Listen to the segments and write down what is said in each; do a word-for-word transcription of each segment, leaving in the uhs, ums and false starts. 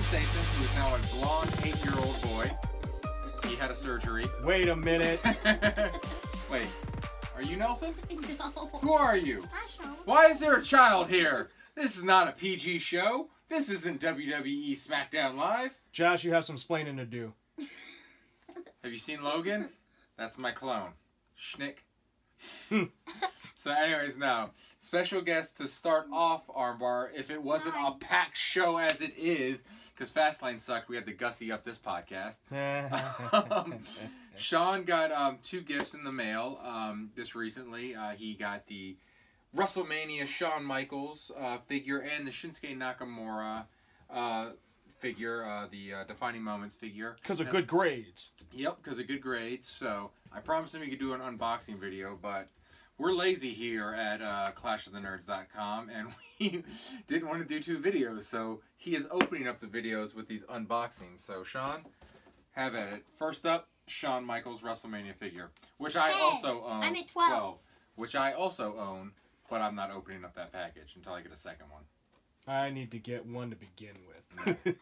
Statham, who is now a blonde eight-year-old boy. He had a surgery. Wait a minute. Wait, are you Nelson? No. Who are you? Hi, Sean. Why is there a child here? This is not a P G show. This isn't W W E SmackDown Live. Josh, you have some splaining to do. Have you seen Logan? That's my clone. Schnick. So anyways, now, special guest to start off Armbar, if it wasn't a packed show as it is, because Fastlane sucked, we had to gussy up this podcast. um, Sean got um, two gifts in the mail um, this recently. Uh, he got the WrestleMania Shawn Michaels uh, figure and the Shinsuke Nakamura uh, figure, uh, the uh, Defining Moments figure. Because of good grades. Yep, because of good grades. So I promised him we could do an unboxing video, but we're lazy here at uh, clash of the nerds dot com, and we didn't want to do two videos, so he is opening up the videos with these unboxings. So, Sean, have at it. First up, Shawn Michaels WrestleMania figure, which I Ten. also own. I'm at twelve. Which I also own, but I'm not opening up that package until I get a second one. I need to get one to begin with.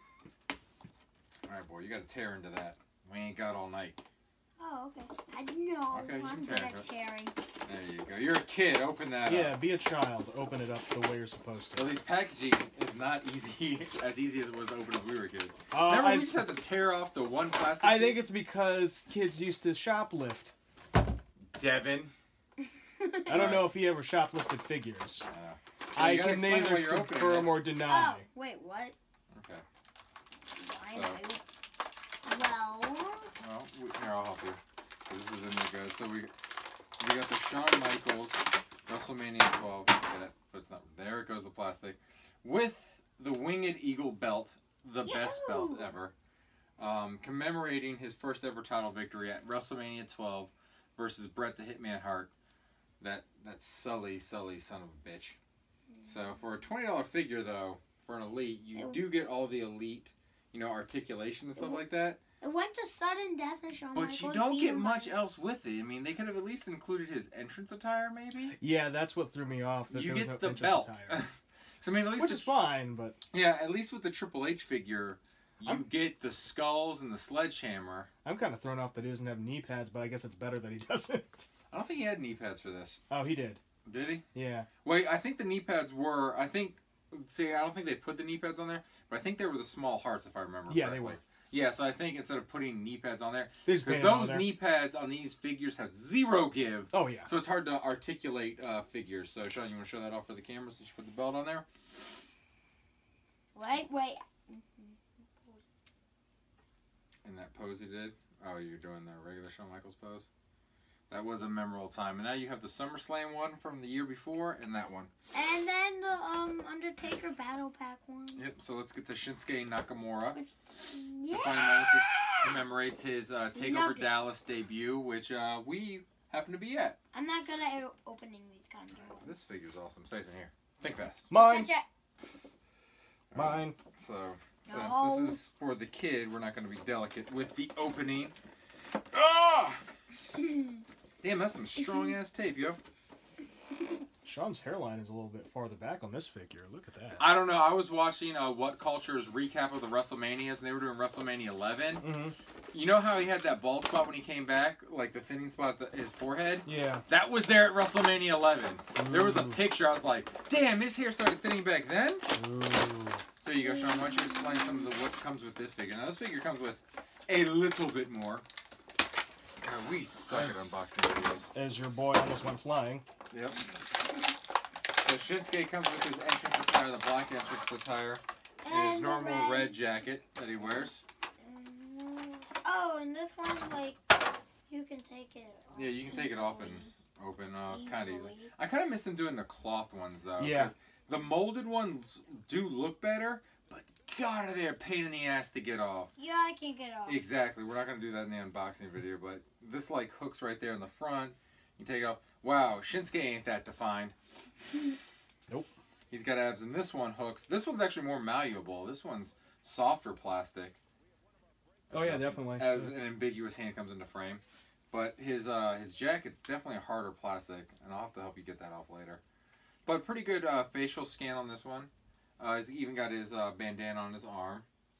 All right, boy, you got to tear into that. We ain't got all night. Oh, okay. I know. Okay, you I'm can good tear at it. tearing. There you go. You're a kid. Open that Yeah, up. be a child. Open it up the way you're supposed to. At least packaging is not easy, as easy as it was to open when we were kids. Uh, Remember, I, we just had to tear off the one plastic I think piece? it's because kids used to shoplift. Devin. I don't know if he ever shoplifted figures. Uh, I you gotta can explain neither why you're opening confirm it. or deny. Oh, wait, what? Okay. Why So. am I... Well... Well, we, here, I'll help you. This is in there, guys. So we we got the Shawn Michaels WrestleMania twelve. Okay, that foot's not... There it goes, the plastic. With the Winged Eagle belt, the best belt Yahoo! ever. Um, commemorating his first ever title victory at WrestleMania twelve versus Bret the Hitman Hart. That that Sully, Sully son of a bitch. So for a twenty dollar figure, though, for an Elite, you It- do get all the Elite, you know, articulation and stuff It- like that. It went to sudden death of Shawn But Michaels. you don't get being much like- else with it. I mean, they could have at least included his entrance attire, maybe. Yeah, that's what threw me off. That You there was get no the entrance belt. attire. So I mean, at least Which the, is fine, but yeah, at least with the Triple H figure, you I'm- get the skulls and the sledgehammer. I'm kind of thrown off that he doesn't have knee pads, but I guess it's better that he doesn't. I don't think he had knee pads for this. Oh, he did. Did he? Yeah. Wait, I think the knee pads were. I think. See, I don't think they put the knee pads on there, but I think they were the small hearts, if I remember. Yeah, they correctly. were. Yeah, so I think instead of putting knee pads on there, They just because painted them on those there. knee pads on these figures have zero give. Oh, yeah. So it's hard to articulate uh, figures. So, Sean, you want to show that off for the camera since you put the belt on there? Wait, wait. In that pose he did? Oh, you're doing the regular Shawn Michaels pose? That was a memorable time. And now you have the SummerSlam one from the year before and that one. And then the um Undertaker Battle Pack one. Yep, so let's get the Shinsuke Nakamura. Which, The yeah. final moment this commemorates his uh, TakeOver Loved it. Dallas debut, which uh, we happen to be at. I'm not good at o- opening these kinds of ones. This figure's awesome. Stays in here. Think fast. Mine. Gotcha. Mine. So, since No. this is for the kid, we're not going to be delicate with the opening. Ah! Damn, that's some strong ass tape, yo. Sean's hairline is a little bit farther back on this figure. Look at that. I don't know. I was watching uh, What Culture's recap of the WrestleManias, and they were doing WrestleMania eleven. Mm-hmm. You know how he had that bald spot when he came back, like the thinning spot at the, his forehead? Yeah. That was there at WrestleMania eleven. There was a Ooh. picture. I was like, damn, his hair started thinning back then. Ooh. So you go, Sean. Why don't you explain some of the what comes with this figure? Now this figure comes with a little bit more. God, we suck at unboxing videos. As your boy almost went flying. Yep. So Shinsuke comes with his entrance attire, the black entrance attire, and his And the normal red. red jacket that he wears. Mm, Oh, and this one's like you can take it. Off Yeah, you can take it off and easily. open uh, kind of easily. Easily. I kind of miss them doing the cloth ones though. Yeah. 'cause the molded ones do look better, but God, are they a pain in the ass to get off. Yeah, I can't get it off. Exactly. We're not going to do that in the unboxing video, but this like hooks right there in the front. You take it off. Wow, Shinsuke ain't that defined. Nope. He's got abs, and this one hooks. This one's actually more malleable. This one's softer plastic. Oh, yeah, As- definitely. As an ambiguous hand comes into frame. But his uh, his jacket's definitely a harder plastic, and I'll have to help you get that off later. But pretty good uh, facial scan on this one. Uh, he's even got his uh, bandana on his arm.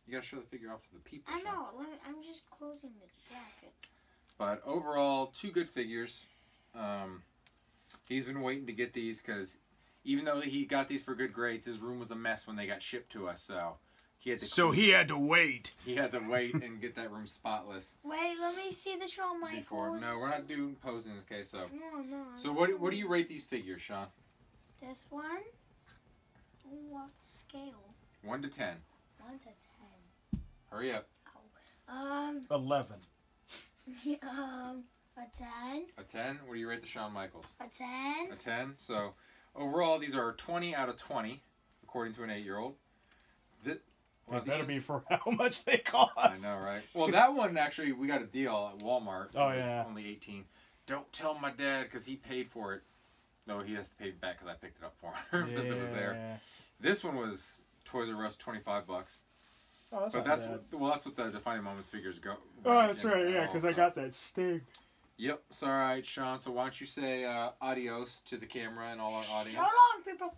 You gotta show the figure off to the people. I Sean. know. Let me, I'm just closing the jacket. But overall, two good figures. Um, he's been waiting to get these because even though he got these for good grades, his room was a mess when they got shipped to us. So he had to. So clean- he had to wait. He had to wait and get that room spotless. Wait, let me see the Shawn Michaels. Before, no, we're not doing posing. Okay, so. No, no. So what? What do you rate these figures, Sean? This one. Oh, what scale? One to ten. One to ten. Hurry up. Um. Eleven. um. A ten. A ten. What do you rate the Shawn Michaels? A ten. A ten. So overall, these are twenty out of twenty, according to an eight-year-old. This, Well, well, these that'll should- be for how much they cost. I know, right? Well, that one actually, we got a deal at Walmart. Oh, It was yeah. only eighteen. Don't tell my dad because he paid for it. No, he has to pay back because I picked it up for him since it was there. Yeah. This one was Toys R Us, twenty-five bucks. Oh, that's But not that's bad. what, well, that's what the Defining Moments figures go. Oh, rank that's in right. Yeah, all, because I so- got that sting. Yep. So, all right, Sean. So, why don't you say uh, adios to the camera and all our audience? So long, people.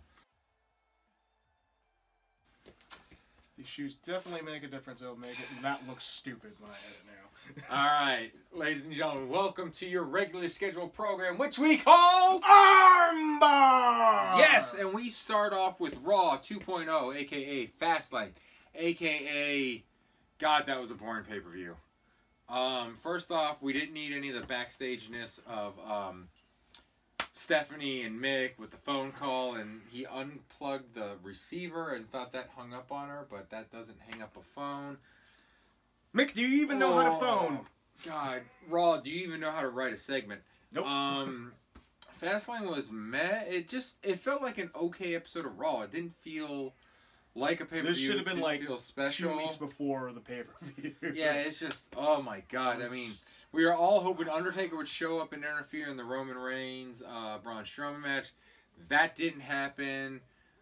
These shoes definitely make a difference. It'll make it not look stupid when I edit now. All right, ladies and gentlemen, welcome to your regularly scheduled program, which we call Armbar! Yes, and we start off with Raw two point oh, aka Fastlane, aka God, that was a boring pay-per-view. Um, first off, we didn't need any of the backstageness of um, Stephanie and Mick with the phone call, and he unplugged the receiver and thought that hung up on her, but that doesn't hang up a phone. Mick, do you even know how to Oh, phone? God, Raw, do you even know how to write a segment? Nope. Um, Fastlane was meh. It just it felt like an okay episode of Raw. It didn't feel like a pay per view. This should have been Didn't like feel special. Two weeks before the pay-per-view. Yeah, it's just oh my God. I mean, we were all hoping Undertaker would show up and interfere in the Roman Reigns, uh, Braun Strowman match. That didn't happen.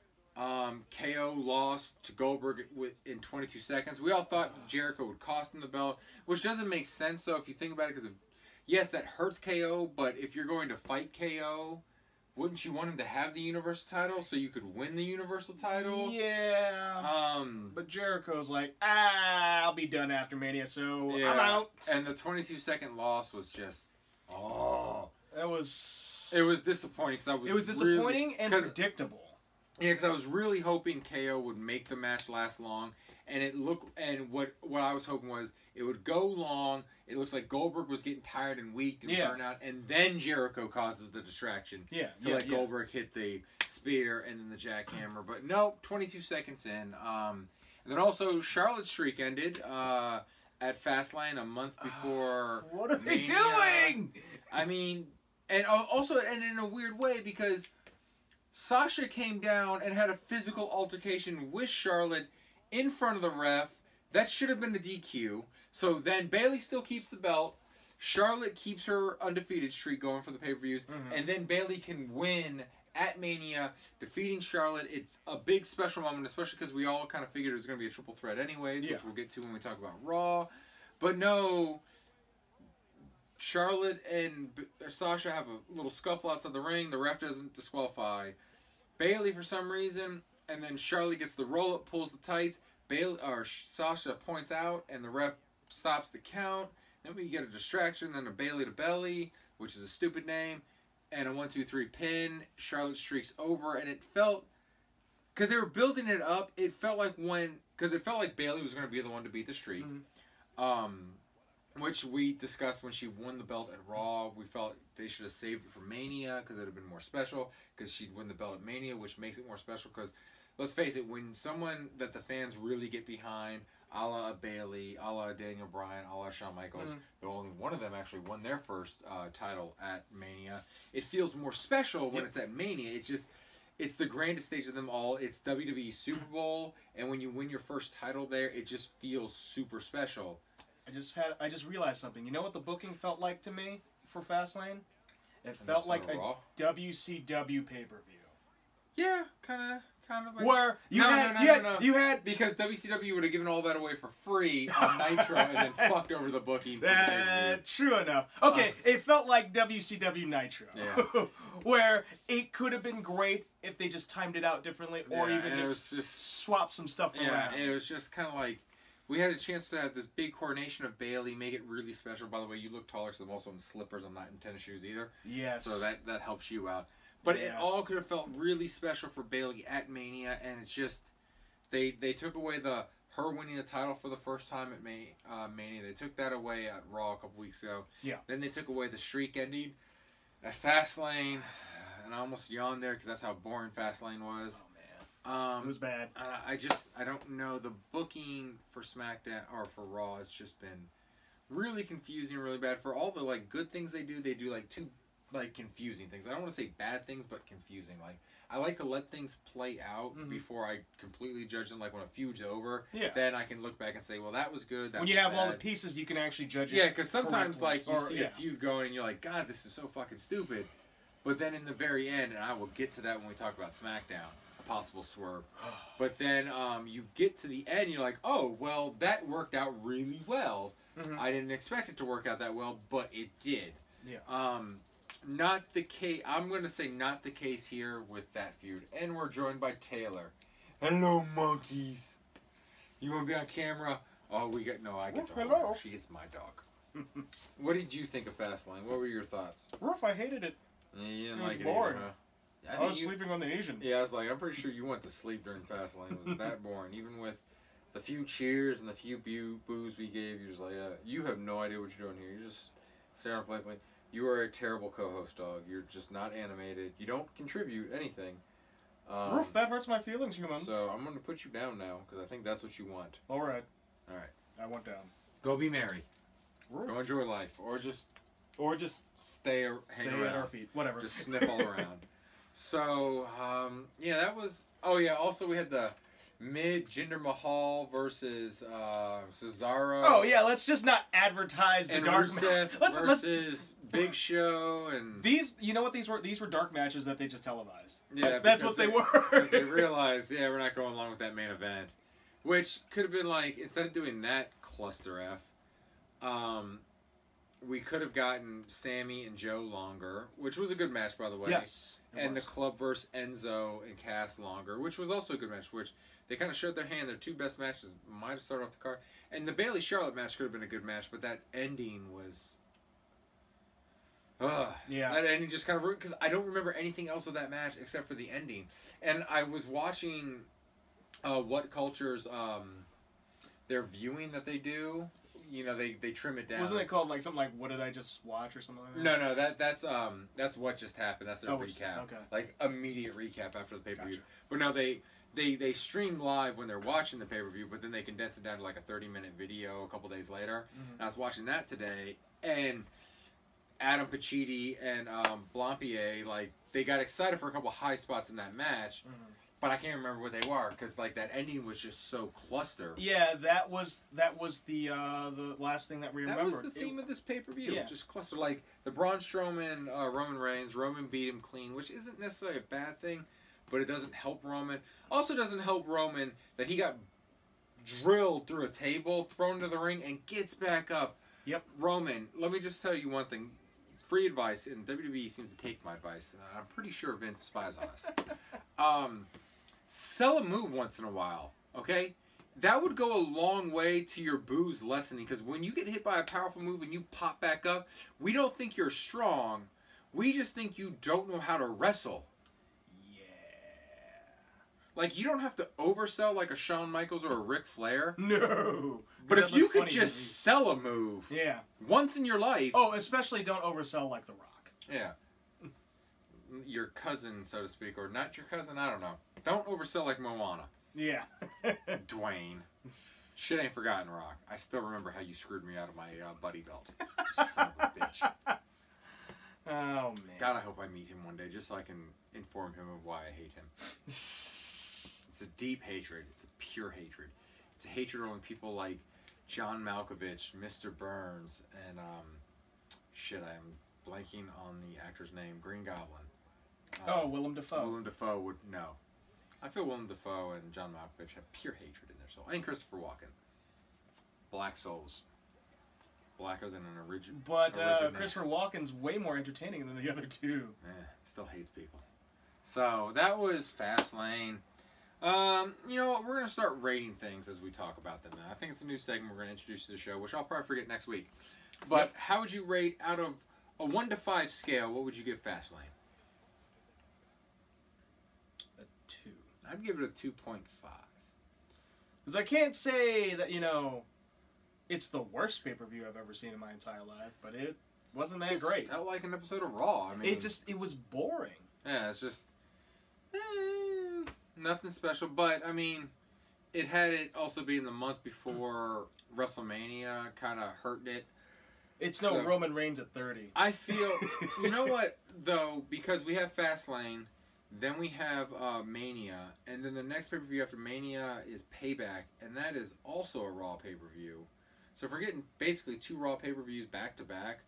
Um, K O lost to Goldberg with, in twenty-two seconds. We all thought Jericho would cost him the belt, which doesn't make sense. So if you think about it, because yes, that hurts K O, but if you're going to fight K O, wouldn't you want him to have the Universal title so you could win the Universal title? Yeah. Um, But Jericho's like, ah, I'll be done after Mania, so yeah. I'm out. And the twenty-two second loss was just oh, That was. it was disappointing because I was It was really- disappointing and 'cause- predictable. Yeah, because I was really hoping K O would make the match last long, and it looked and what what I was hoping was it would go long. It looks like Goldberg was getting tired and weak and Yeah. burnt out, and then Jericho causes the distraction Yeah. to yeah, let yeah. Goldberg hit the spear and then the jackhammer. But no, twenty-two seconds in. Um, and then also Charlotte's streak ended uh, at Fastlane a month before. What are they Mania. doing? I mean, and al- also and in a weird way because Sasha came down and had a physical altercation with Charlotte in front of the ref. That should have been the D Q. So then Bayley still keeps the belt. Charlotte keeps her undefeated streak going for the pay-per-views. Mhm. And then Bayley can win at Mania, defeating Charlotte. It's a big special moment, especially because we all kind of figured it was going to be a triple threat anyways, Yeah. which we'll get to when we talk about Raw. But no, Charlotte and B- Sasha have a little scuffle outside the ring. The ref doesn't disqualify Bayley for some reason, and then Charlotte gets the roll up, pulls the tights. Bayley or Sasha points out, and the ref stops the count. Then we get a distraction, then a Bayley to belly, which is a stupid name, and a one two three pin. Charlotte streaks over, and it felt because they were building it up. It felt like when because it felt like Bayley was going to be the one to beat the streak. Mhm. Um, which we discussed when she won the belt at Raw. We felt they should have saved it for Mania because it would have been more special because she'd win the belt at Mania, which makes it more special because, let's face it, when someone that the fans really get behind, a la a Bayley, a la Daniel Bryan, a la Shawn Michaels, Mhm. though only one of them actually won their first uh, title at Mania, it feels more special when Yep. it's at Mania. It's just... It's the grandest stage of them all. It's W W E Super Bowl, and when you win your first title there, it just feels super special. I just had. I just realized something. You know what the booking felt like to me for Fastlane? It An felt like episode of a Raw. W C W pay per view. Yeah, kind of, kind of like Where you No, had, no, no, you, no, had no. you had because W C W would have given all that away for free on Nitro and then fucked over the booking. For the Uh, pay-per-view. true enough. Okay, it felt like W C W Nitro. Yeah. Where it could have been great if they just timed it out differently or Yeah, even and it just, was just swap some stuff yeah, around. it was just kind of like we had a chance to have this big coronation of Bayley, make it really special. By the way, you look taller, so I'm also in slippers. I'm not in tennis shoes either. Yes. So that, that helps you out. But Yes. it all could have felt really special for Bayley at Mania, and it's just they they took away the her winning the title for the first time at May, uh, Mania. They took that away at Raw a couple weeks ago. Yeah. Then they took away the streak ending at Fastlane, and I almost yawned there because that's how boring Fastlane was. Oh man, Um, it was bad. I I just I don't know, the booking for SmackDown or for Raw has just been really confusing, really bad. For all the like good things they do, they do like two like confusing things. I don't want to say bad things, but confusing. Like I like to let things play out Mhm. before I completely judge them. Like when a feud's over, Yeah. then I can look back and say, well, that was good. That When was you have all the bad. pieces, you can actually judge it. Yeah, because sometimes correctly. like you Or- see yeah. a feud going and you're like, God, this is so fucking stupid. But then in the very end, and I will get to that when we talk about SmackDown, a possible swerve. But then um, you get to the end, and you're like, oh, well, that worked out really well. Mhm. I didn't expect it to work out that well, but it did. Yeah. Um, not the case. I'm going to say not the case here with that feud. And we're joined by Taylor. Hello, monkeys. You want to be on camera? Oh, we get no. I get to Oh, hold her. hello. She is my dog. What did you think of Fastlane? What were your thoughts? Rough, I hated it. Yeah, you didn't It was like boring. it either, huh? I I, think was you- sleeping on the Asian. Yeah, I was like, I'm pretty sure you went to sleep during Fastlane. It was that boring. Even with the few cheers and the few boo- boos we gave, you're just like, yeah, you have no idea what you're doing here. You're just staring blankly. You are a terrible co-host, dog. You're just not animated. You don't contribute anything. Um, Roof, that hurts my feelings, human. so I'm going to put you down now because I think that's what you want. All right. All right. I went down. Go be merry. Roof. Go enjoy life. Or just Or just stay, or hang stay around. at our feet. Whatever. Just sniff all around. So, um, yeah, that was. Oh, yeah. Also, we had the mid Jinder Mahal versus uh, Cesaro. Oh yeah, let's just not advertise the and dark Rusev let's, let's, versus Big Show and These, you know what these were? These were dark matches that they just televised. yeah, That's, that's because what they, were. Because they realized, yeah, we're not going along with that main event, which could have been like instead of doing that cluster f, um, we could have gotten Sammy and Joe longer, which was a good match by the way. Yes. it And was. the club versus Enzo and Cass longer, which was also a good match. Which they kind of showed their hand. Their two best matches might have started off the card. And the Bailey Charlotte match could have been a good match, but that ending was. Ugh. Yeah. That ending just kind of ruined because I don't remember anything else of that match except for the ending. And I was watching, uh, What Culture's um, their viewing that they do. You know, they, they trim it down. Wasn't it It's- called like something like "What did I just watch" or something like that? No, no, that that's um that's what just happened. That's their Oh, it's- recap. okay. Like immediate recap after the pay per view. Gotcha. But no, they they they stream live when they're watching the pay per view, but then they condense it down to like a thirty minute video a couple days later. Mhm. And I was watching that today, and Adam Pacitti and um, Blampier, like they got excited for a couple high spots in that match, Mhm. but I can't remember what they were because like that ending was just so cluster. Yeah, that was that was the uh, the last thing that we That remembered. was the theme It- of this pay per view. Yeah. Just cluster like the Braun Strowman, uh, Roman Reigns. Roman beat him clean, which isn't necessarily a bad thing, but it doesn't help Roman. Also, doesn't help Roman that he got drilled through a table, thrown into the ring, and gets back up. Yep. Roman, let me just tell you one thing. Free advice, and W W E seems to take my advice. And I'm pretty sure Vince spies on us. um, sell a move once in a while, okay? That would go a long way to your booze lessening because when you get hit by a powerful move and you pop back up, we don't think you're strong. We just think you don't know how to wrestle. Yeah. Like, you don't have to oversell like a Shawn Michaels or a Ric Flair. No. But That if you looked could funny just to sell a move me. Yeah. once in your life. Oh, especially don't oversell like The Rock. Yeah. Your cousin, so to speak, or not your cousin, I don't know. Don't oversell like Moana. Yeah. Dwayne. Shit ain't forgotten, Rock. I still remember how you screwed me out of my uh, buddy belt. You son of a bitch. Oh man. God, I hope I meet him one day just so I can inform him of why I hate him. It's a deep hatred. It's a pure hatred. It's a hatred of when people like John Malkovich, Mister Burns, and um, shit, I am blanking on the actor's name, Green Goblin. Oh, Willem Dafoe. Willem Dafoe would know. I feel Willem Dafoe and John Malkovich have pure hatred in their soul. And Christopher Walken. Black souls. Blacker than an original. But uh, Christopher Walken's way more entertaining than the other two. Eh, still hates people. So that was Fastlane. Um, you know what? We're gonna start rating things as we talk about them. Now. I think it's a new segment we're gonna introduce to the show, which I'll probably forget next week. But Yep. how would you rate out of a one to five scale? What would you give Fastlane? A two. I'd give it a two point five. Because I can't say that, you know, it's the worst pay-per-view I've ever seen in my entire life, but it wasn't that Just great. felt like an episode of Raw. I mean, It just, it was boring. yeah, it's just eh, nothing special. But I mean, it had it also being the month before WrestleMania, kind of hurt it. It's no So- Roman Reigns at thirty. I feel, you know what, though, because we have Fastlane, then we have uh, Mania, and then the next pay-per-view after Mania is Payback, and that is also a Raw pay-per-view. So if we're getting basically two Raw pay-per-views back-to-back,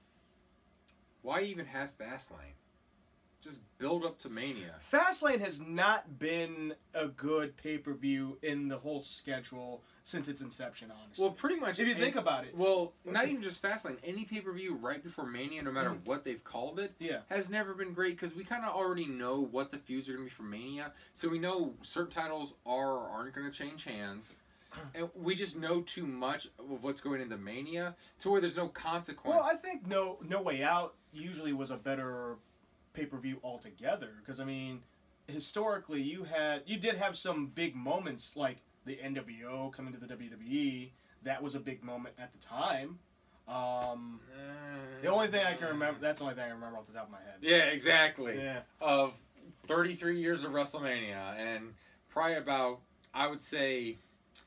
why even have Fastlane? Just build up to Mania. Fastlane has not been a good pay-per-view in the whole schedule since its inception, honestly. Well, pretty much. if you any- think about it, Well, not even just Fastlane. Any pay-per-view right before Mania, no matter what they've called it, yeah. has never been great because we kind of already know what the feuds are going to be for Mania. So we know certain titles are or aren't going to change hands. And we just know too much of what's going into Mania to where there's no consequence. Well, I think No No Way Out usually was a better pay-per-view altogether because I mean, historically you had you did have some big moments like the N W O coming to the W W E. That was a big moment at the time. Um, the only thing I can remember that's the only thing I remember off the top of my head. Yeah, exactly. Yeah. Of thirty-three years of WrestleMania and probably about, I would say,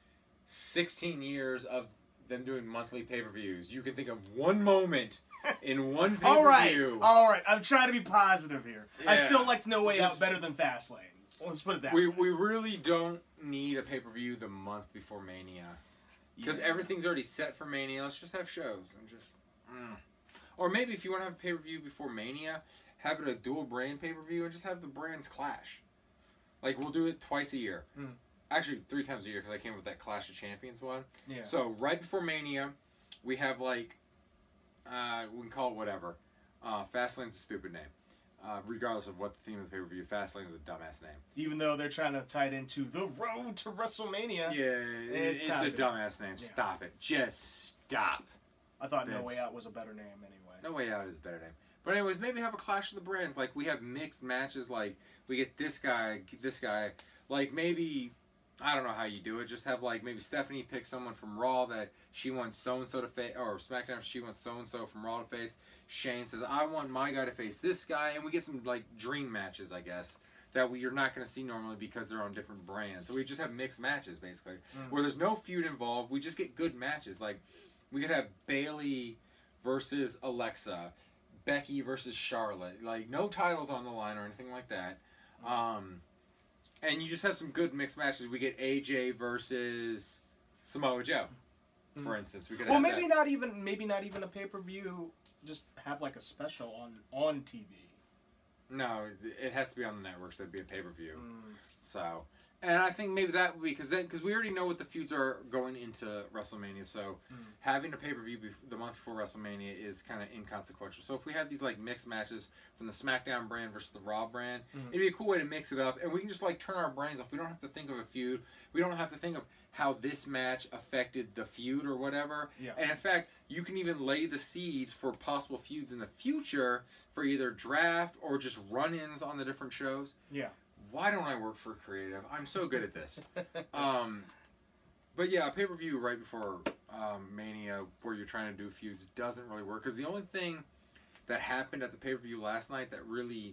sixteen years of them doing monthly pay-per-views. You can think of one moment in one pay-per-view. All right, all right. I'm trying to be positive here. I Yeah. still like No Way Just- Out better than Fastlane. Let's put it that We, way. we really don't need a pay-per-view the month before Mania. Because Yeah. everything's already set for Mania. Let's just have shows. and just, mm. Or maybe if you want to have a pay-per-view before Mania, have it a dual brand pay-per-view and just have the brands clash. Like, we'll do it twice a year. Mm. Actually, three times a year because I came up with that Clash of Champions one. Yeah. So, right before Mania, we have, like, uh, we can call it whatever. Uh, Fastlane's a stupid name. Uh, regardless of what the theme of the pay-per-view, Fastlane is a dumbass name. Even though they're trying to tie it into the road to WrestleMania. Yeah, It's it's, not a a good dumbass name. Yeah. Stop it. Just stop. I thought No Vince. Way Out was a better name anyway. No Way Out is a better name. But anyways, maybe have a clash of the brands. Like, we have mixed matches. Like, we get this guy, this guy. Like, maybe, I don't know how you do it. Just have, like, maybe Stephanie pick someone from Raw that she wants so-and-so to face. Or SmackDown, she wants so-and-so from Raw to face. Shane says, I want my guy to face this guy. And we get some, like, dream matches, I guess, that we, you're not going to see normally because they're on different brands. So we just have mixed matches, basically. Mm. Where there's no feud involved. We just get good matches. Like, we could have Bayley versus Alexa. Becky versus Charlotte. Like, no titles on the line or anything like that. Um, and you just have some good mixed matches. We get A J versus Samoa Joe, for instance. We could Well, have maybe that. not even maybe not even a pay per view. Just have like a special on on T V. No, it has to be on the network, so it'd be a pay-per-view. Mm. So, and I think maybe that would be, because then, because we already know what the feuds are going into WrestleMania, so Mm. having a pay-per-view bef- the month before WrestleMania is kind of inconsequential. So if we have these, like, mixed matches from the SmackDown brand versus the Raw brand, Mhm. it'd be a cool way to mix it up, and we can just, like, turn our brains off. We don't have to think of a feud. We don't have to think of how this match affected the feud or whatever. Yeah. And in fact, you can even lay the seeds for possible feuds in the future for either draft or just run-ins on the different shows. Yeah. Why don't I work for creative? I'm so good at this. um, but yeah, a pay-per-view right before um, Mania where you're trying to do feuds doesn't really work. Because the only thing that happened at the pay-per-view last night that really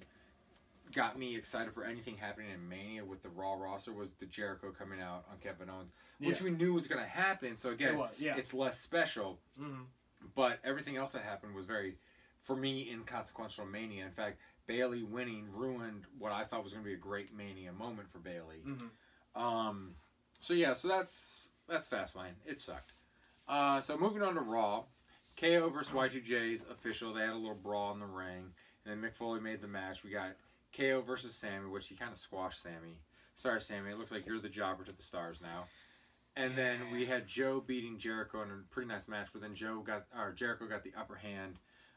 got me excited for anything happening in Mania with the Raw roster was the Jericho coming out on Kevin Owens, which Yeah. we knew was going to happen. So again, It was, yeah. it's less special. Mm-hmm. But everything else that happened was very, for me, inconsequential Mania. In fact, Bayley winning ruined what I thought was going to be a great Mania moment for Bayley. Mm-hmm. Um, so yeah, so that's that's Fastlane. It sucked. Uh, so moving on to Raw, K O versus Y two J's official. They had a little brawl in the ring, and then Mick Foley made the match. We got K O versus Sammy, which he kind of squashed Sammy. Sorry, Sammy. It looks like you're the jobber to the stars now. And then we had Joe beating Jericho in a pretty nice match, but then Joe got or Jericho got the upper hand.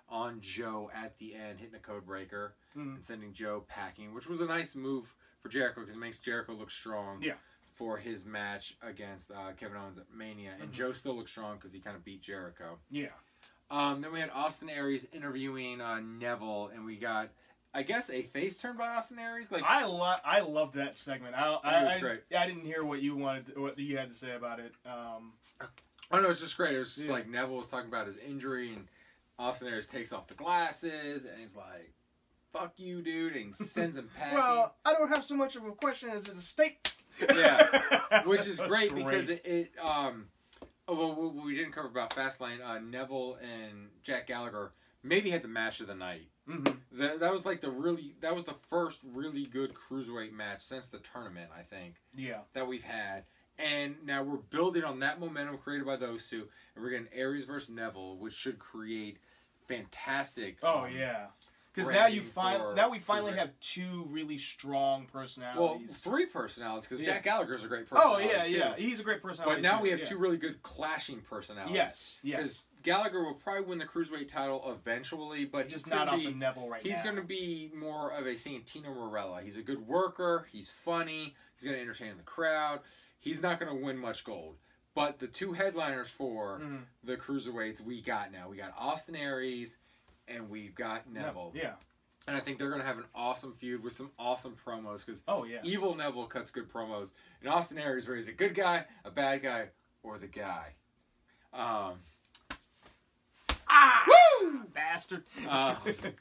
on Joe at the end, hitting a code breaker Mm. and sending Joe packing, which was a nice move for Jericho because it makes Jericho look strong Yeah. for his match against uh, Kevin Owens at Mania. And Mhm. Joe still looks strong because he kind of beat Jericho. Yeah. Um, then we had Austin Aries interviewing uh, Neville, and we got, I guess, a face turn by Austin Aries. Like I lo- I loved that segment. I It I, was I, great. I didn't hear what you wanted, to, what you had to say about it. Um, Oh no, it's just great. It was just Yeah. like Neville was talking about his injury, and Austin Aries takes off the glasses, and he's like, "Fuck you, dude," and sends him packing. well, I don't have so much of a question as a steak. Yeah, which is That's great, because it, it um, oh, well, what we didn't cover about Fastlane. Uh, Neville and Jack Gallagher maybe had the match of the night. Mhm. That that was like the really that was the first really good cruiserweight match since the tournament, I think, Yeah. that we've had. And now we're building on that momentum created by those two, and we're getting Aries versus Neville, which should create fantastic. Oh um, yeah. Because now you branding find for now we finally cruiserweight. have two really strong Well, personalities. three personalities, because Yeah. Jack Gallagher's a great oh personality. yeah, too. yeah. He's a great personality. But now too, we have yeah. two really good clashing personalities. Yes. Yes. Because Gallagher will probably win the cruiserweight title eventually, but Just he's not gonna off be, of Neville right he's now. going to be more of a Santino Marella. He's a good worker. He's funny. He's going to entertain the crowd. He's not going to win much gold. But the two headliners for Mhm. the cruiserweights we got now. We got Austin Aries and we've got Neville. Yeah. And I think they're going to have an awesome feud with some awesome promos, because Oh yeah. Evil Neville cuts good promos. And Austin Aries, where he's a good guy, a bad guy, or the guy. Um, Ah! Woo! Bastard. um,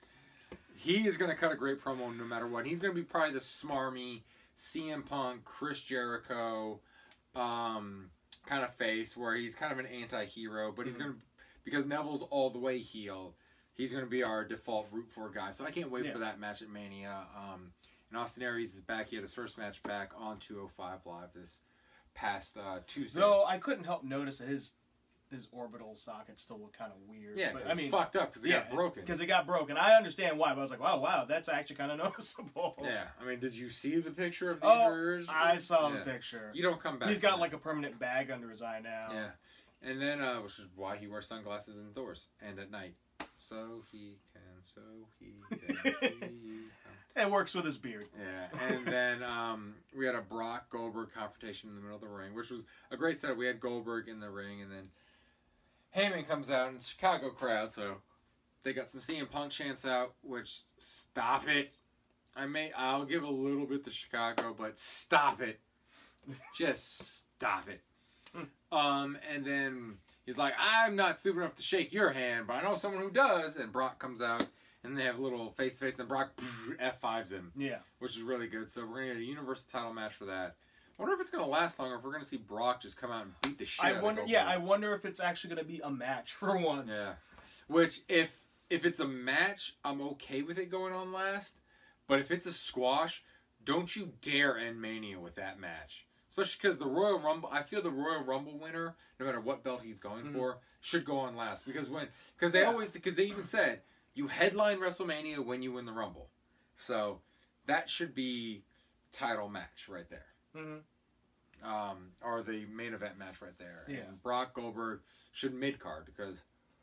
he is going to cut a great promo no matter what. He's going to be probably the smarmy C M Punk, Chris Jericho um, kind of face, where he's kind of an anti-hero, but he's Mhm. going to, because Neville's all the way heel, he's going to be our default root for guy. So I can't wait Yeah. for that match at Mania. Um, and Austin Aries is back. He had his first match back on two oh five Live this past uh, Tuesday. Though I couldn't help notice that his his orbital socket still looked kind of weird. yeah, but, 'cause I mean, it's fucked up because it got broken. because it got broken. I understand why, but I was like, wow, wow, that's actually kind of noticeable. Yeah, I mean, did you see the picture of the Oh, injuries? I saw Yeah. the picture. You don't come back. He's from got that. like a permanent bag under his eye now. Yeah, and then uh, which is why he wears sunglasses indoors and at night, so he can, so he can see. It works with his beard. Yeah, and then um, we had a Brock Goldberg confrontation in the middle of the ring, which was a great setup. We had Goldberg in the ring, and then Heyman comes out in the Chicago crowd, so they got some C M Punk chants out. Which, stop it! I may I'll give a little bit to Chicago, but stop it! Just stop it. Um, and then he's like, I'm not stupid enough to shake your hand, but I know someone who does. And Brock comes out, and they have a little face to face, and then Brock F fives him, Yeah. which is really good. So we're gonna get a Universal title match for that. I wonder if it's gonna last long, or if we're gonna see Brock just come out and beat the shit out I of wonder. Yeah, I Goldberg. wonder if it's actually going to be a match for once. Yeah. Which, if if it's a match, I'm okay with it going on last. But if it's a squash, don't you dare end Mania with that match. Especially because the Royal Rumble, I feel the Royal Rumble winner, no matter what belt he's going Mhm. for, should go on last. Because when, because they Yeah. always, because they even said you headline WrestleMania when you win the Rumble, so that should be title match right there. hmm Um, or the main event match right there. Yeah. And Brock Goldberg should mid card because.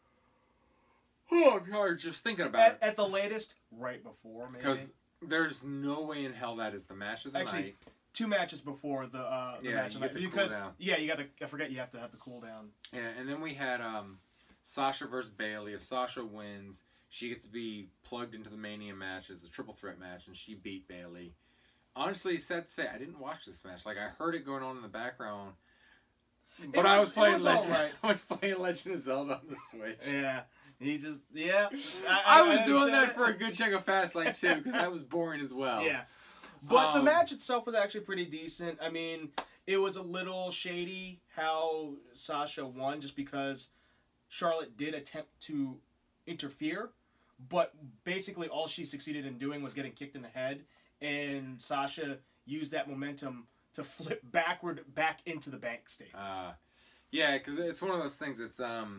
Oh, I'm tired just thinking about At, it. at the latest, right before maybe. Because there's no way in hell that is the match of the Actually, night. Two matches before the, uh, the Yeah, match you of get the the night. Because cooldown. yeah, you got to. I forget you have to have the cooldown. Yeah, and then we had um, Sasha versus Bailey. If Sasha wins, she gets to be plugged into the Mania match as a triple threat match, and she beat Bailey. Honestly, sad to say, I didn't watch this match. Like, I heard it going on in the background, but I was- was it playing was Legend. alright. I was playing Legend of Zelda on the Switch. Yeah, he just yeah. I, was doing understand that it. for a good chunk of Fastlane too, because that was boring as well. Yeah. But the Um, match itself was actually pretty decent. I mean, it was a little shady how Sasha won just because Charlotte did attempt to interfere, but basically all she succeeded in doing was getting kicked in the head, and Sasha used that momentum to flip backward back into the bank state. Uh, yeah, because it's one of those things. It's um,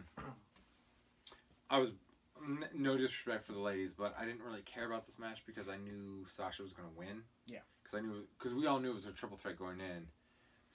I was n- no disrespect for the ladies, but I didn't really care about this match because I knew Sasha was going to win. Yeah. Because I knew because we all knew it was a triple threat going in,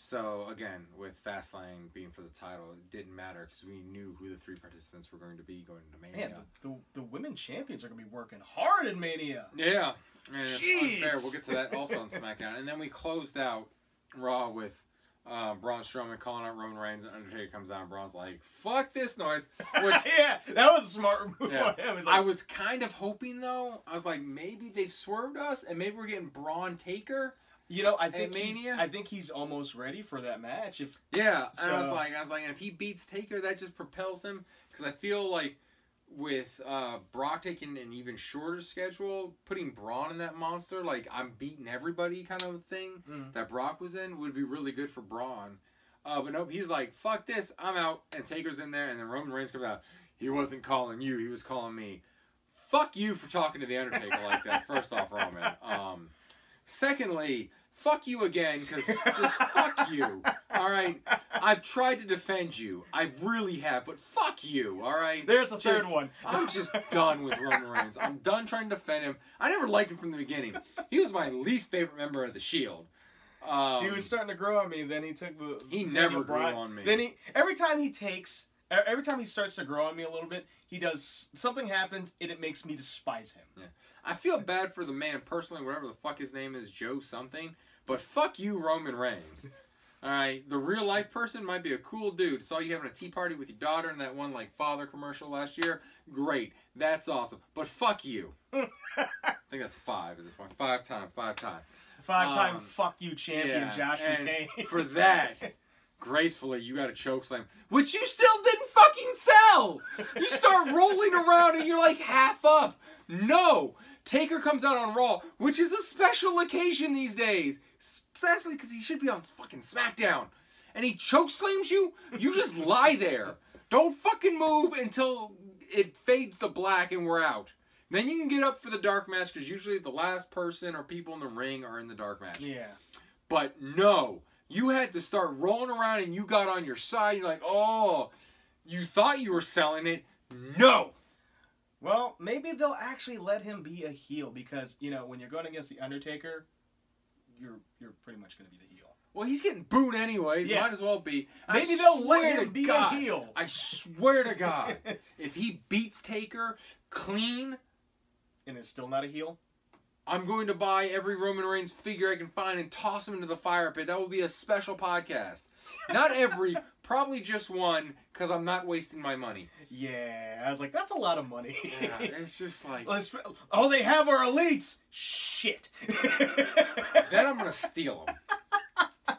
So again, with Fastlane being for the title, it didn't matter because we knew who the three participants were going to be going into Mania. Man, the, the, the women champions are going to be working hard in Mania. Yeah, and it's Jeez. unfair. We'll get to that also on SmackDown. And then we closed out Raw with uh, Braun Strowman calling out Roman Reigns, and Undertaker comes out, and Braun's like, "Fuck this noise." Which, yeah, that was a smart move. yeah. I was, I like, was kind of hoping though. I was like, maybe they've swerved us, and maybe we're getting Braun Taker. you know, I think at he- Mania? I think he's almost ready for that match. If Yeah, and I was So- like, I was like, and if he beats Taker, that just propels him because I feel like with uh, Brock taking an even shorter schedule, putting Braun in that monster, like I'm beating everybody kind of thing Mm. that Brock was in, would be really good for Braun. Uh, but nope, he's like, fuck this, I'm out, and Taker's in there, and then Roman Reigns comes out. He wasn't calling you, he was calling me. Fuck you for talking to the Undertaker like that. First off, Roman. Um, secondly, fuck you again, because just fuck you. All right, I've tried to defend you, I really have, but fuck you. All right. there's the Just- third one. I'm just done with Roman Reigns. I'm done trying to defend him. I never liked him from the beginning. He was my least favorite member of the Shield. Um, He was starting to grow on me. Then he took the. He Daniel never grew Bryan. on me. Then he every time he takes e- every time he starts to grow on me a little bit, he does something happens and it makes me despise him. I feel bad for the man personally, whatever the fuck his name is, Joe something. But fuck you, Roman Reigns. All right, the real life person might be a cool dude. Saw you having a tea party with your daughter in that one like father commercial last year. Great, that's awesome. But fuck you. I think that's five at this point. Five time, five time. Five time Um, fuck you champion Yeah, Josh and McCain. for that, gracefully, you got a choke slam, which you still didn't fucking sell. You start rolling around and you're like half up. No, Taker comes out on Raw, which is a special occasion these days, especially because he should be on fucking SmackDown, and he choke slams you. You just lie there. Don't fucking move until it fades to black and we're out. Then you can get up for the dark match because usually the last person or people in the ring are in the dark match. yeah. But no, you had to start rolling around and you got on your side. You're like, oh, you thought you were selling it. No. Well, maybe they'll actually let him be a heel because you know when you're going against the Undertaker, you're you're pretty much going to be the heel. Well, he's getting booed anyways. Yeah. Might as well be. Maybe I they'll let swear him to be God, a heel. I swear to God, if he beats Taker clean, And is still not a heel. I'm going to buy every Roman Reigns figure I can find and toss him into the fire pit. That will be a special podcast. Not every, probably just one, because I'm not wasting my money. Yeah, I was like, that's a lot of money. Yeah, it's just like, Let's, oh, they have our elites. Shit. then I'm going to steal them.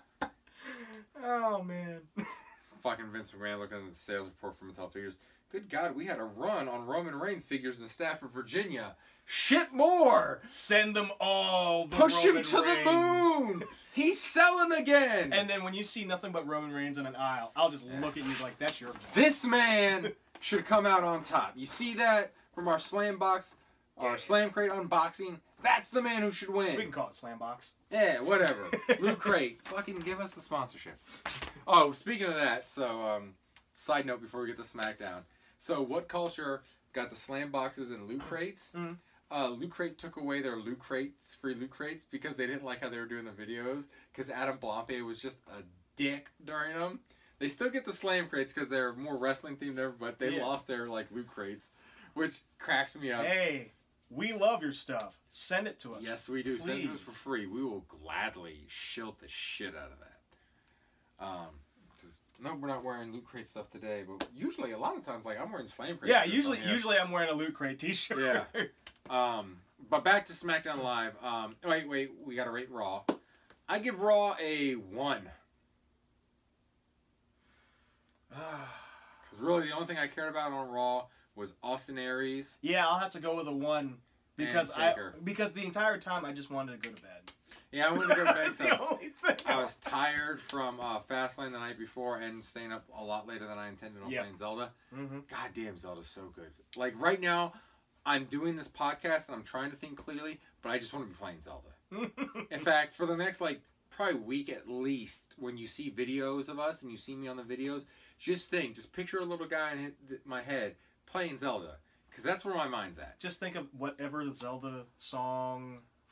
Oh man. Fucking Vince McMahon looking at the sales report from Mattel Figures. Good God, we had a run on Roman Reigns figures in Stafford, Virginia. Shit more! Send them all. The Push Roman him to Reigns. the moon! He's selling again! And then when you see nothing but Roman Reigns in an aisle, I'll just look at you like that's your. This man should come out on top. You see that from our slam box, our slam crate unboxing? That's the man who should We win. can call it Slam Box. Yeah, whatever. Loot Crate, fucking give us a sponsorship. Oh, speaking of that, so um, side note before we get to SmackDown. So, What Culture got the slam boxes and loot crates. Mhm. Uh, Loot Crate took away their loot crates, free loot crates, because they didn't like how they were doing the videos. Because Adam Blampe was just a dick during them. They still get the slam crates because they're more wrestling themed, ever, but they Yeah. lost their like loot crates, which cracks me up. Hey, we love your stuff. Send it to us. Yes, we do. Send it to us for Please. free. We will gladly shilt the shit out of that. Um, just, no, we're not wearing loot crate stuff today, but usually a lot of times, like I'm wearing slam crate. Yeah, shirts usually on here. usually I'm wearing a Loot Crate T-shirt. Yeah. Um, but back to SmackDown Live. Um, wait, wait, we gotta rate Raw. I give Raw a one. Because really, the only thing I cared about on Raw was Austin Aries. Yeah, I'll have to go with a one because And I Taker. because the entire time I just wanted to go to bed. Yeah, I wanted to go to bed. That's So the only thing. I was tired from uh, Fastlane the night before and staying up a lot later than I intended on Yep. playing Zelda. Mm-hmm. God damn, Zelda's so good. Like right now, I'm doing this podcast and I'm trying to think clearly, but I just want to be playing Zelda. In fact, for the next like probably week at least, when you see videos of us and you see me on the videos, just think, just picture a little guy in hi- my head playing Zelda, because that's where my mind's at. Just think of whatever the Zelda song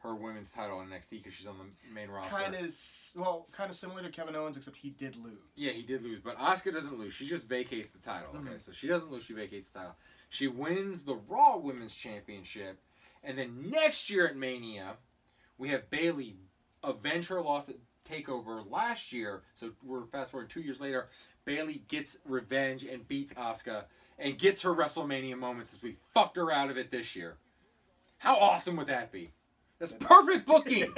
her women's title in N X T because she's on the main roster. Kind of, well, kind of similar to Kevin Owens, except he did lose. Yeah, he did lose, but Asuka doesn't lose. She just vacates the title. Okay, Mm-hmm. so she doesn't lose. She vacates the title. She wins the Raw Women's Championship, and then next year at Mania, we have Bayley avenge her loss at Takeover last year. So we're fast forward two years later. Bayley gets revenge and beats Asuka and gets her WrestleMania moment since we fucked her out of it this year. How awesome would that be? That's perfect booking.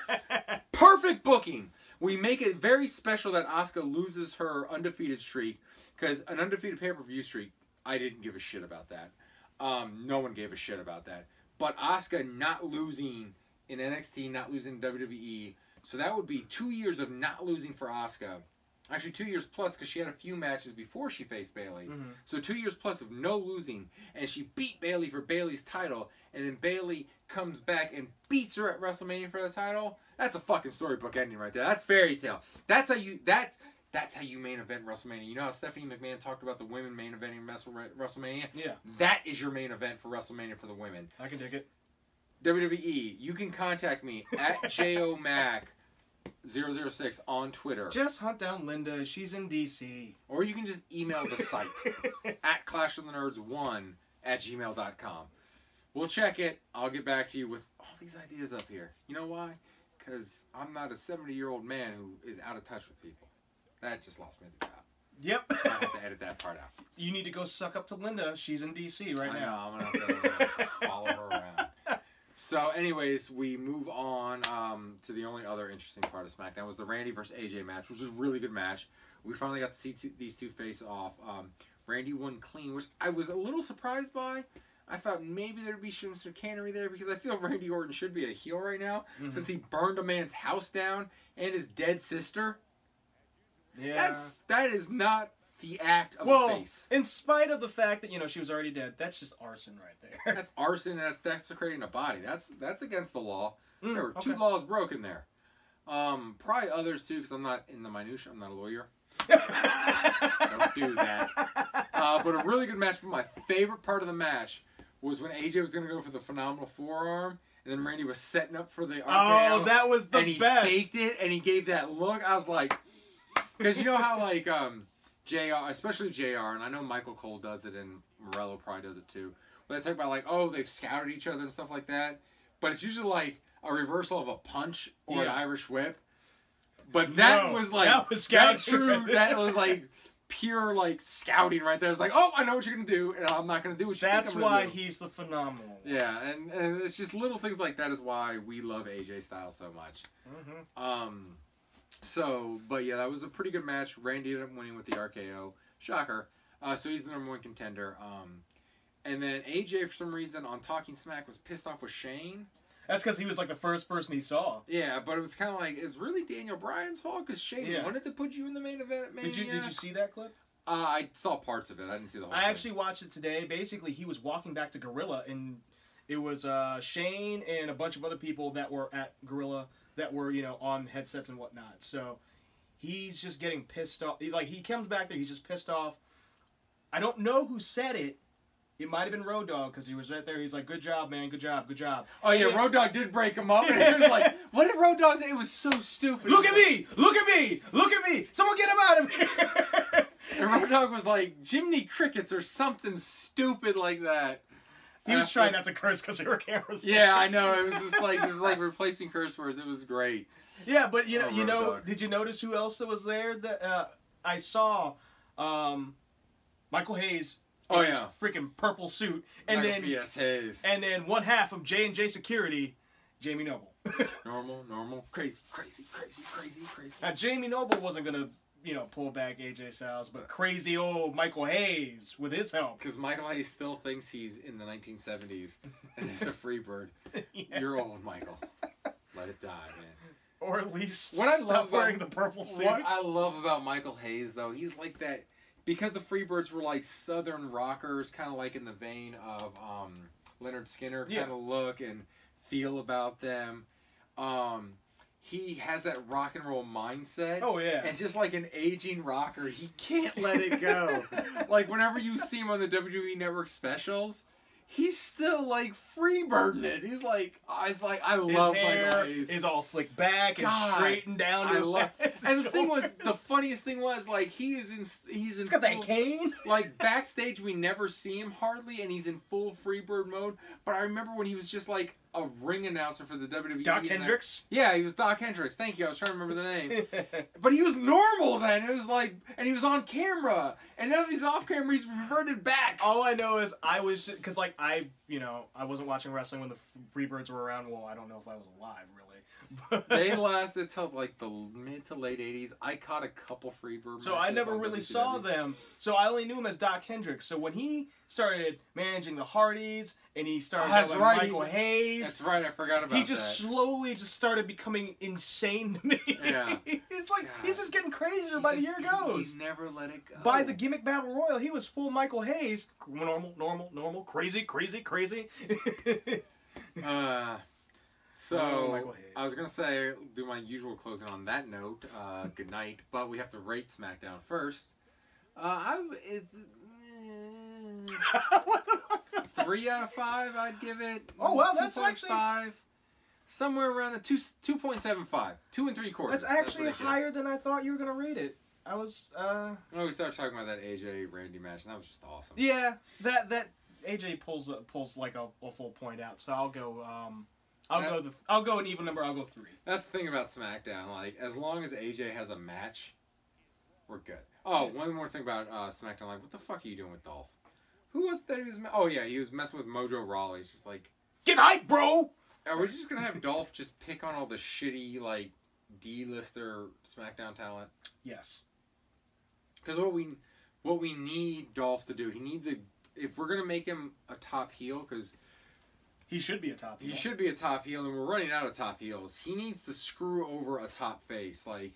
Perfect booking. We make it very special that Asuka loses her undefeated streak, because an undefeated pay-per-view streak, I didn't give a shit about that. Um, no one gave a shit about that. But Asuka not losing in N X T, not losing in W W E, so that would be two years of not losing for Asuka. Actually, two years plus, because she had a few matches before she faced Bayley. Mm-hmm. So two years plus of no losing, and she beat Bayley for Bayley's title, and then Bayley comes back and beats her at WrestleMania for the title. That's a fucking storybook ending right there. That's fairy tale. That's how you. That's that's how you main event WrestleMania. You know how Stephanie McMahon talked about the women main eventing WrestleMania? Yeah. That is your main event for WrestleMania for the women. I can dig it. W W E, you can contact me at J O Mac zero zero six on Twitter. Just hunt down Linda. She's in D C. Or you can just email the site at clash of the nerds one at gmail dot com. We'll check it. I'll get back to you with all these ideas up here. You know why? Because I'm not a seventy-year-old man who is out of touch with people. That just lost me the job. Yep. I have to edit that part out. You need to go suck up to Linda. She's in D C right I now. know. I'm going to have to just follow her around. So, anyways, we move on um, to the only other interesting part of SmackDown was the Randy versus A J match, which was a really good match. We finally got to see two, these two face off. Um, Randy won clean, which I was a little surprised by. I thought maybe there'd be some chicanery there because I feel Randy Orton should be a heel right now Mm-hmm. since he burned a man's house down and his dead sister. Yeah. That's that is not the act of well, a face. in spite of the fact that, you know, she was already dead, that's just arson right there. That's arson and that's desecrating a body. That's that's against the law. Mm, there were two okay. laws broken there. Um, probably others too, because I'm not in the minutia. I'm not a lawyer. Don't do that. Uh, but a really good match. But my favorite part of the match was when A J was going to go for the phenomenal forearm, and then Randy was setting up for the R K O. Oh, that was the and he best. faked it, and he gave that look. I was like, because you know how like um, J R, especially J R, and I know Michael Cole does it, and Morello probably does it too. But they talk about like, oh, they've scouted each other and stuff like that. But it's usually like a reversal of a punch or an Yeah. Irish whip. But that No, was like that was that's scouting true. right there. That was like pure like scouting right there. It's like, oh, I know what you're gonna do, and I'm not gonna do what you That's think I'm gonna why do. he's the phenomenal. Yeah, and, and it's just little things like that is why we love A J Styles so much. Mm-hmm. Um, so, but yeah, that was a pretty good match. Randy ended up winning with the R K O. Shocker. Uh, so he's the number one contender. Um, and then A J, for some reason, on Talking Smack, was pissed off with Shane. That's because he was like the first person he saw. Yeah, but it was kind of like, it's really Daniel Bryan's fault because Shane Yeah. wanted to put you in the main event at Mania. Did you Did you see that clip? Uh, I saw parts of it. I didn't see the whole I thing. actually watched it today. Basically, he was walking back to Gorilla, and it was uh, Shane and a bunch of other people that were at Gorilla that were, you know, on headsets and whatnot. So he's just getting pissed off. Like, he comes back there, he's just pissed off. I don't know who said it. It might have been Road Dogg, because he was right there. He's like, good job, man. Good job. Good job. Oh, yeah, And- Road Dogg did break him up. And he was like, what did Road Dogg say? It was so stupid. Look at me! Look at me! Look at me! Someone get him out of here! And Road Dogg was like, Jiminy Crickets or something stupid like that. He was After- trying not to curse because there were cameras. Yeah, I know. It was just like, it was like replacing curse words. It was great. Yeah, but you know, Oh, you Road know, Dogg. did you notice who else was there? That uh, I saw, um, Michael Hayes. In Oh, his yeah. freaking purple suit, and Michael then P S Hayes. and then one half of J and J Security, Jamie Noble. Normal, normal, crazy, crazy, crazy, crazy, crazy. Now Jamie Noble wasn't gonna, you know, pull back A J Styles, but crazy old Michael Hayes with his help. Because Michael Hayes still thinks he's in the nineteen seventies and he's a free bird. Yeah. You're old, Michael. Let it die, man. Or at least What I stop love about- wearing the purple suit. What I love about Michael Hayes, though, he's like that, because the Freebirds were like southern rockers, kind of like in the vein of um, Leonard Skinner kind Yeah. of look and feel about them. Um, he has that rock and roll mindset. Oh yeah. And just like an aging rocker, he can't let it go. Like whenever you see him on the W W E Network specials, he's still like freebirding it. He's like, I was like, I His love hair Michael Hayes. is all slicked back and God, straightened down. I to love. his And the thing was, the shoulders. funniest thing was like he is in. He's in. He's got that full- cane. Like backstage, we never see him hardly, and he's in full Freebird mode. But I remember when he was just like a ring announcer for the W W E. Doc and that- Hendricks. Yeah, he was Doc Hendricks. Thank you. I was trying to remember the name. But he was normal then. It was like, and he was on camera, and none of these off camera, he's reverted back. All I know is I was because like I you know I wasn't watching wrestling when the Freebirds were around. Well, I don't know if I was alive really. But They lasted till like the mid to late eighties. I caught a couple Freebird. so I matches never on really W C saw W. them. So I only knew him as Doc Hendricks. So when he started managing the Hardys and he started Oh, that's having right, Michael he- Hayes. That's right. I forgot about He just that. slowly just started becoming insane to me. Yeah. It's like God. he's just getting crazier He's by the just- year goes. He's never let it go. By the gimmick battle royal, he was full Michael Hayes. Normal, normal, normal, crazy, crazy, crazy. Uh, so Oh, Michael Hayes. I was gonna say do my usual closing on that note. Uh, good night, but we have to rate SmackDown first. Uh, I it's eh, What the fuck? three out of five. I'd give it. Oh, wow, that's two point five. actually- Somewhere around a two two point seven five, two and three quarters. That's actually ridiculous. higher than I thought you were gonna rate it. I was, uh, Oh, we started talking about that A J Randy match, and that was just awesome. yeah, that that A J pulls uh, pulls like a, a full point out. So I'll go, um, I'll Yeah. go the, I'll go an even number. I'll go three. That's the thing about SmackDown. Like, as long as A J has a match, we're good. Oh, one more thing about uh, SmackDown. Like, what the fuck are you doing with Dolph? Who was that? He was. Oh yeah, he was messing with Mojo Rawley. He's just like, Get hype, bro. are we just gonna have Dolph just pick on all the shitty like D-lister SmackDown talent? Yes. Because what we what we need Dolph to do, he needs a. If we're gonna make him a top heel, because He should be a top. he heel. should be a top heel, and we're running out of top heels. He needs to screw over a top face, like.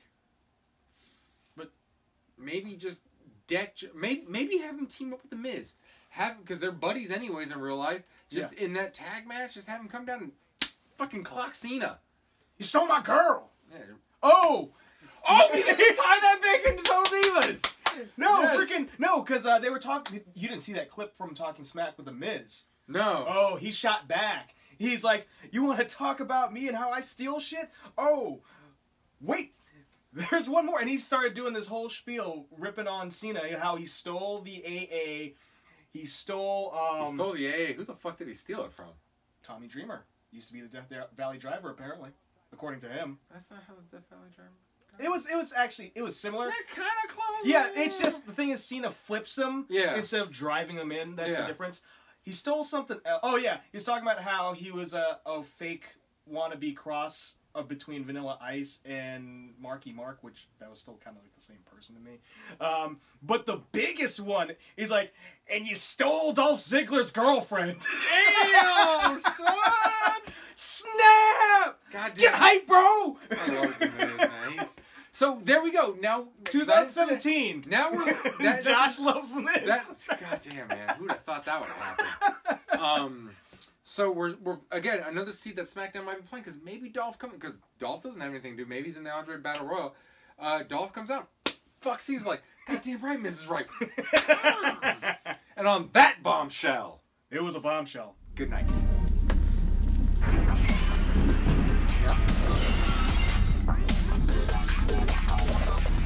But maybe just deck. Maybe maybe have him team up with the Miz. Have because they're buddies anyways in real life. Just in that tag match, just have him come down and fucking clock Cena. You stole my girl. Yeah. Oh. Oh, we can just tie that back into Total Divas. No, Yes. freaking no, because uh, they were talking. You didn't see that clip from Talking Smack with the Miz. No. Oh, he shot back. He's like, "You want to talk about me and how I steal shit? Oh, wait, there's one more." And he started doing this whole spiel, ripping on Cena, how he stole the A A, he stole um, he stole the A A. Who the fuck did he steal it from? Tommy Dreamer. Used to be the Death Valley driver, apparently, according to him. That's not how the Death Valley Driver. It was, it was actually, it was similar. They're kind of close. Yeah, it's just the thing is Cena flips him Yeah. instead of driving him in. That's Yeah. the difference. He stole something. el- Oh yeah, he was talking about how he was a, a fake wannabe cross of between Vanilla Ice and Marky Mark, which that was still kind of like the same person to me. Um, but the biggest one is like, and you stole Dolph Ziggler's girlfriend. Damn, son! Snap! God damn. Get hype, bro! I love the Miz, man. He's- So there we go. Now twenty seventeen. Now we're that, Josh loves the Miz. That's goddamn man. Who'd have thought that would happen? Um, so we're we're again another seed that SmackDown might be playing because maybe Dolph coming because Dolph doesn't have anything to do. Maybe he's in the Andre Battle Royal. Uh, Dolph comes out. Fuck, seems like goddamn right, Missus Right. And on that bombshell, It was a bombshell. good night. Yeah.